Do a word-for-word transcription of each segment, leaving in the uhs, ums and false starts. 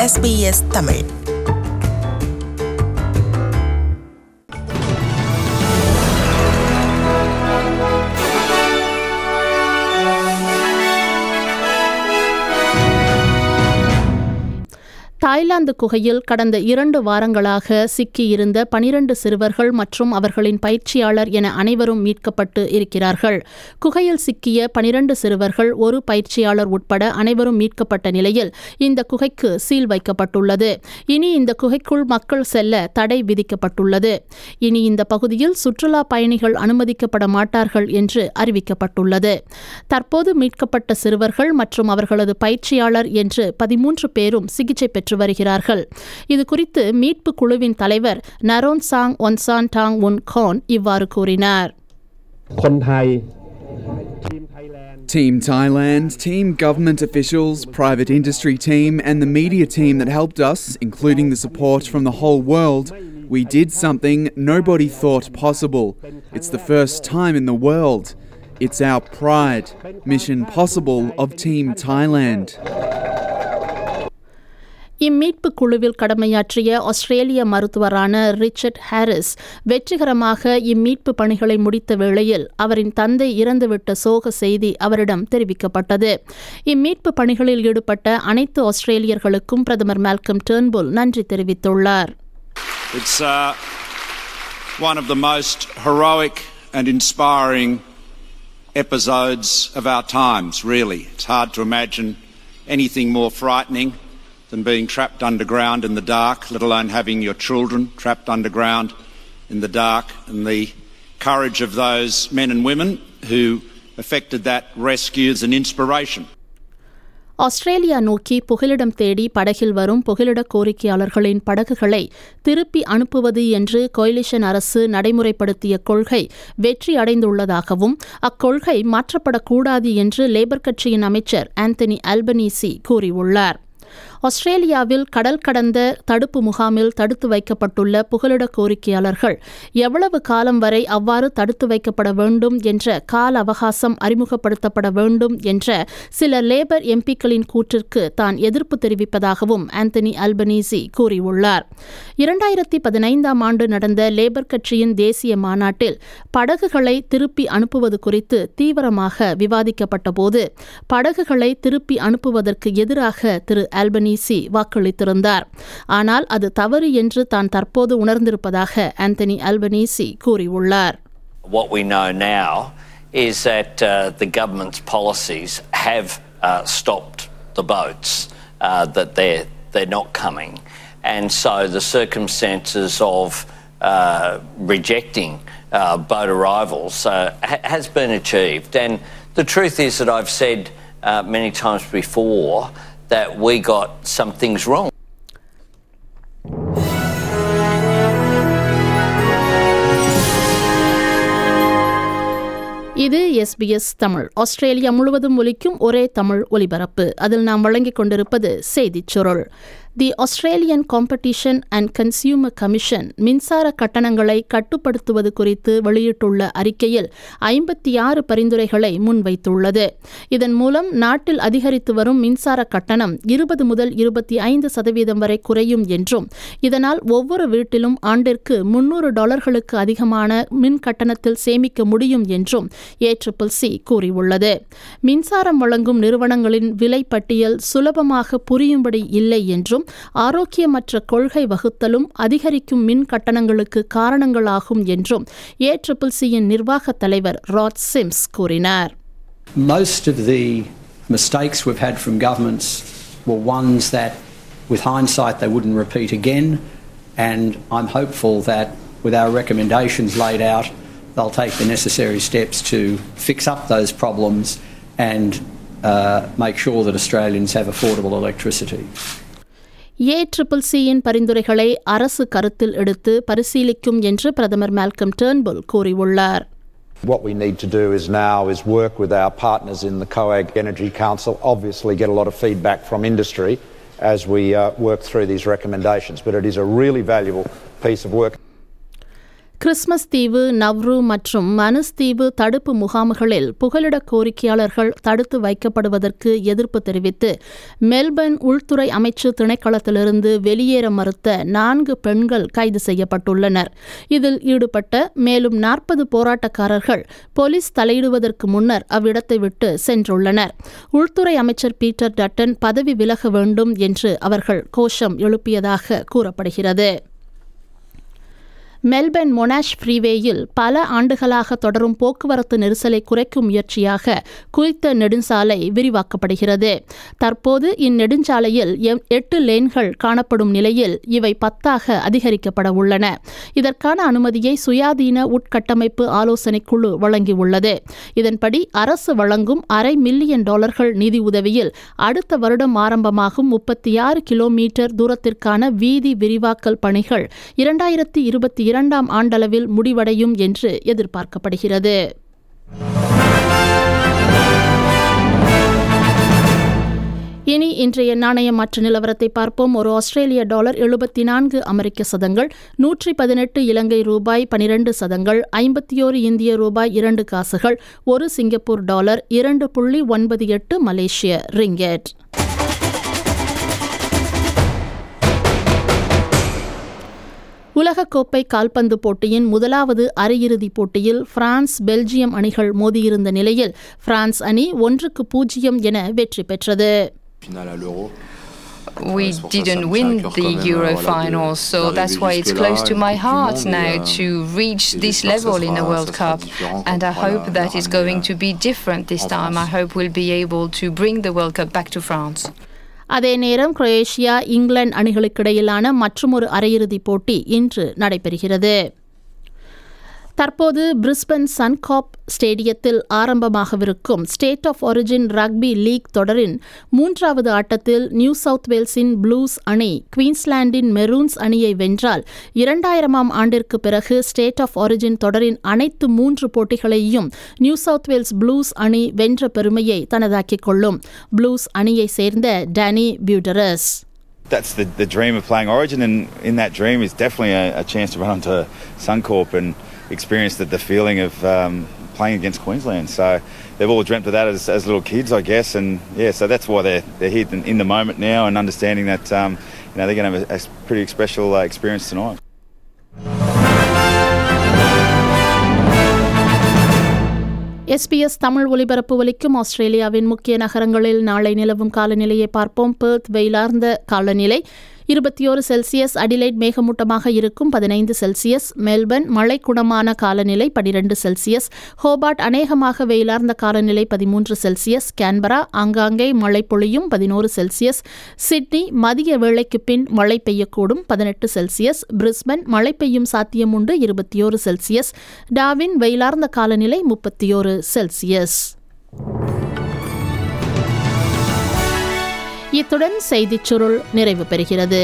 S B S Tamil. Thailand குகையில் கடந்த இரண்டு வாரங்களாக சிக்கியிருந்த பனிரண்டு சிறுவர்கள் மற்றும் அவர்களின் பயிற்சியாளர் என அனைவரும் மீட்கப்பட்டு இருக்கிறார்கள். குகையில் சிக்கிய பனிரண்டு சிறுவர்கள், ஒரு பயிற்சியாளர் உட்பட அனைவரும் மீட்கப்பட்ட நிலையில் இந்த குகைக்கு சீல் வைக்கப்பட்டுள்ளது. இனி இந்த குகைக்குள் மக்கள் செல்ல தடை விதிக்கப்பட்டுள்ளது. இனி இந்த பகுதியில் சுற்றுலா பயணிகள் அனுமதிக்கப்பட மாட்டார்கள் என்று அறிவிக்கப்பட்டுள்ளது. தற்போது மீட்கப்பட்ட சிறுவர்கள் மற்றும் அவர்களது பயிற்சியாளர் என்று பதிமூன்று பேரும் சிகிச்சை பெற்று வருகிறார்கள். இது குறித்து மீட்பு குழுவின் தலைவர் நரோன் சாங் ஒன்சான் டாங் உன் கோன் இவ்வாறு கூறினார். Team Thailand, team government officials, private industry team and the media team that helped us, including the support from the whole world, we did something nobody thought possible. It's the first time in the world. It's our pride. Mission possible of Team Thailand. இம்மீட்பு குழுவில் கடமையாற்றிய ஆஸ்திரேலிய மருத்துவரான Richard Harris வெற்றிகரமாக இம்மீட்பு பணிகளை முடித்த வேளையில் அவரின் தந்தை இறந்துவிட்ட சோக செய்தி அவரிடம் தெரிவிக்கப்பட்டது. இம்மீட்பு பணிகளில் ஈடுபட்ட அனைத்து ஆஸ்திரேலியர்களுக்கும் பிரதமர் மால்கம் டர்ன்புல் நன்றி தெரிவித்துள்ளார். It's uh, one of the most heroic and inspiring episodes of our times, really. It's hard to imagine anything more frightening than being trapped underground in the dark, let alone having your children trapped underground in the dark, and the courage of those men and women who effected that rescue is an inspiration. Australia நோக்கி புகலிடம் தேடி படகில் வரும் புகலிட கோரிக்கையாளர்களின் படகுகளை திருப்பி அனுப்புவது என்று கோலிஷன் அரசு நடைமுறைப்படுத்திய கொள்கை வெற்றி அடைந்துள்ளதாகவும் அக்கொள்கை மாற்றப்படக்கூடாது என்று லேபர் கட்சியின் அமைச்சர் ஆந்தனி அல்பனீசி கூறியுள்ளார். ஆஸ்திரேலியாவில் கடல் கடந்த தடுப்பு முகாமில் தடுத்து வைக்கப்பட்டுள்ள புகலிட கோரிக்கையாளர்கள் எவ்வளவு காலம் வரை அவ்வாறு தடுத்து வைக்கப்பட வேண்டும் என்ற கால அவகாசம் அறிமுகப்படுத்தப்பட வேண்டும் என்ற சில லேபர் எம்பிக்களின் கூற்றிற்கு தான் எதிர்ப்பு தெரிவிப்பதாகவும் ஆந்தனி அல்பனீசி கூறியுள்ளார். இரண்டாயிரத்தி பதினைந்தாம் ஆண்டு நடந்த லேபர் கட்சியின் தேசிய மாநாட்டில் படகுகளை திருப்பி அனுப்புவது குறித்து தீவிரமாக விவாதிக்கப்பட்ட போது படகுகளை திருப்பி அனுப்புவதற்கு எதிராக திரு அல்பனீசி வாக்களித்திருந்தார். ஆனால் அது தவறு என்று தான் தற்போது உணர்ந்திருப்பதாக ஆந்தனி அல்பனீசி கூறியுள்ளார். What we know now is that uh, the government's policies have uh, stopped the boats, uh, that they're they're not coming, and so the circumstances of uh, rejecting uh, boat arrivals uh, ha- has been achieved. And the truth is that I've said uh, many times before that we got some things wrong. இது S B S Tamil. Australia முழுவதும் ஒலிக்கும் ஒரே தமிழ் ஒலிபரப்பு. அதில் நாம் வழங்கிக் கொண்டிருப்பது செய்திச் சுருள். The Australian competition and consumer commission மின்சார கட்டணங்களை கட்டுப்படுத்துவது குறித்து வெளியிட்டுள்ள அறிக்கையில் ஐம்பத்தி ஆறு பரிந்துரைகளை முன்வைத்துள்ளது. இதன் மூலம் நாட்டில் அதிகரித்து வரும் மின்சார கட்டணம் இருபது முதல் இருபத்தி ஐந்து சதவீதம் வரை குறையும் என்றும் இதனால் ஒவ்வொரு வீட்டிலும் ஆண்டிற்கு முன்னூறு டாலர்களுக்கு அதிகமான மின் கட்டணத்தில் சேமிக்க முடியும் என்றும் ஏ ட்ரிபிள் சி கூறியுள்ளது. மின்சாரம் வழங்கும் நிறுவனங்களின் விலை பட்டியல் சுலபமாக புரியும்படி இல்லை என்றும் ஆரோக்கியமற்ற கொள்கை வகுத்தலும் அதிகரிக்கும் மின் கட்டணங்களுக்கு காரணங்களாகும் என்றும் ஏ ட்ரிபிள் சியின் நிர்வாக தலைவர் ராட் சிம்ஸ் கூறினார். Most of the mistakes we've had from governments were ones that with hindsight they wouldn't repeat again, and I'm hopeful that with our recommendations laid out they'll take the necessary steps to fix up those problems and uh, make sure that Australians have affordable electricity. A triple சியின் பரிந்துரைகளை அரசு கருத்தில் எடுத்து பரிசீலிக்கும் என்று பிரதமர் Malcolm Turnbull கூறியுள்ளார். What we need to do is now is work with our partners in the COAG Energy Council, obviously get a lot of feedback from industry as we uh, work through these recommendations, but it is a really valuable piece of work. Christmas தீவு, Nauru மற்றும் Manus தீவு தடுப்பு முகாம்களில் புகலிட கோரிக்கையாளர்கள் தடுத்து வைக்கப்படுவதற்கு எதிர்ப்பு தெரிவித்து Melbourne உள்துறை அமைச்சு திணைக்களத்திலிருந்து வெளியேற மறுத்த நான்கு பெண்கள் கைது செய்யப்பட்டுள்ளனர். இதில் ஈடுபட்ட மேலும் நாற்பது போராட்டக்காரர்கள் போலீஸ் தலையிடுவதற்கு முன்னர் அவ்விடத்தை விட்டு சென்றுள்ளனர். உள்துறை அமைச்சர் பீட்டர் டட்டன் பதவி விலக வேண்டும் என்று அவர்கள் கோஷம் எழுப்பியதாக கூறப்படுகிறது. மெல்பர்ன் மொனாஷ் ஃப்ரீவேயில் பல ஆண்டுகளாக தொடரும் போக்குவரத்து நெரிசலை குறைக்கும் முயற்சியாக குறித்த நெடுஞ்சாலை விரிவாக்கப்படுகிறது. தற்போது இந்நெடுஞ்சாலையில் எட்டு லேன்கள் காணப்படும் நிலையில் இவை பத்தாக அதிகரிக்கப்பட உள்ளன. இதற்கான அனுமதியை சுயாதீன உட்கட்டமைப்பு ஆலோசனை குழு வழங்கியுள்ளது. இதன்படி அரசு வழங்கும் அரை மில்லியன் டாலர்கள் நிதி உதவியில் அடுத்த வருடம் ஆரம்பமாகும் முப்பத்தி ஆறு கிலோமீட்டர் தூரத்திற்கான வீதி விரிவாக்கல் பணிகள் இரண்டாயிரத்தி இருபத்தி இரண்டாம் ஆண்டளவில் முடிவடையும் என்று எதிர்பார்க்கப்படுகிறது. இனி இன்றைய நாணய மாற்று நிலவரத்தை பார்ப்போம். ஒரு ஆஸ்திரேலிய டாலர் எழுபத்தி நான்கு அமெரிக்க சதங்கள், நூற்றி பதினெட்டு இலங்கை ரூபாய் பனிரெண்டு சதங்கள், ஐம்பத்தி ஓரு இந்திய ரூபாய் இரண்டு காசுகள், ஒரு சிங்கப்பூர் டாலர், இரண்டு புள்ளி ஒன்பது எட்டு மலேசிய ரிங்கெட். உலகக்கோப்பை கால்பந்து போட்டியின் முதலாவது அரையிறுதிப் போட்டியில் பிரான்ஸ், பெல்ஜியம் அணிகள் மோதியிருந்த நிலையில் பிரான்ஸ் அணி ஒன்றுக்கு பூஜ்ஜியம் என வெற்றி பெற்றது. We didn't win the Euro final, so that's why it's close to my heart now to reach this level in the World Cup, and I hope that it's going to be different this time. I hope we'll be able to bring the World Cup back to France. அதே நேரம் Croatia, England அணிகளுக்கிடையிலான மற்றுமொரு அரையிறுதிப் போட்டி இன்று நடைபெறுகிறது. தற்போது Brisbane Suncorp ஸ்டேடியத்தில் ஆரம்பமாகவிருக்கும் state of origin rugby league தொடரின் மூன்றாவது ஆட்டத்தில் நியூ சவுத் வேல்ஸின் ப்ளூஸ் அணி குவீன்ஸ்லாண்டின் மெரூன்ஸ் அணியை வென்றால் இரண்டாயிரமாம் ஆண்டிற்கு பிறகு ஸ்டேட் ஆஃப் ஒரிஜின் தொடரின் அனைத்து மூன்று போட்டிகளையும் நியூ சவுத் வேல்ஸ் ப்ளூஸ் அணி வென்ற பெருமையை தனதாக்கிக் கொள்ளும். ப்ளூஸ் அணியை சேர்ந்த Danny Buderus. That's the, the dream of playing Origin, and in that dream is definitely a, a chance to run onto Suncorp and experience the, the feeling of um, playing against Queensland. So they've all dreamt of that as, as little kids, I guess, and yeah, so that's why they're they're here in the moment now and understanding that um, you know they're going to have a, a pretty special uh, experience tonight. SBS Tamil ஒலிபரப்பு ஒலிக்கும் ஆஸ்திரேலியாவின் முக்கிய நகரங்களில் நாளை நிலவும் காலநிலையை பார்ப்போம். Perth வெயிலார்ந்த காலநிலை இருபத்தி ஓரு செல்சியஸ், அடிலைட் மேகமூட்டமாக இருக்கும் பதினைந்து செல்சியஸ், மெல்பர்ன் மழை குணமான காலநிலை பனிரெண்டு செல்சியஸ், ஹோபார்ட் அநேகமாக வெயிலார்ந்த காலநிலை பதிமூன்று செல்சியஸ், கேன்பரா ஆங்காங்கே மழை பொழியும் பதினோரு செல்சியஸ், சிட்னி மதிய வேளைக்கு பின் மழை பெய்யக்கூடும் பதினெட்டு செல்சியஸ், பிரிஸ்பன் மழை பெய்யும் சாத்தியமுண்டு இருபத்தி ஓரு செல்சியஸ், டார்வின் வெயிலார்ந்த காலநிலை முப்பத்தி ஓரு செல்சியஸ். இத்துடன் செய்திச் சுருள் நிறைவு பெறுகிறது.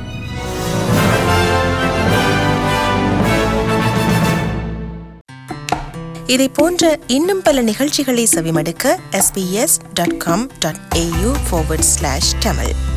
இதை போன்ற இன்னும் பல நிகழ்ச்சிகளை செவிமடுக்க S B S dot com dot A U forward slash Tamil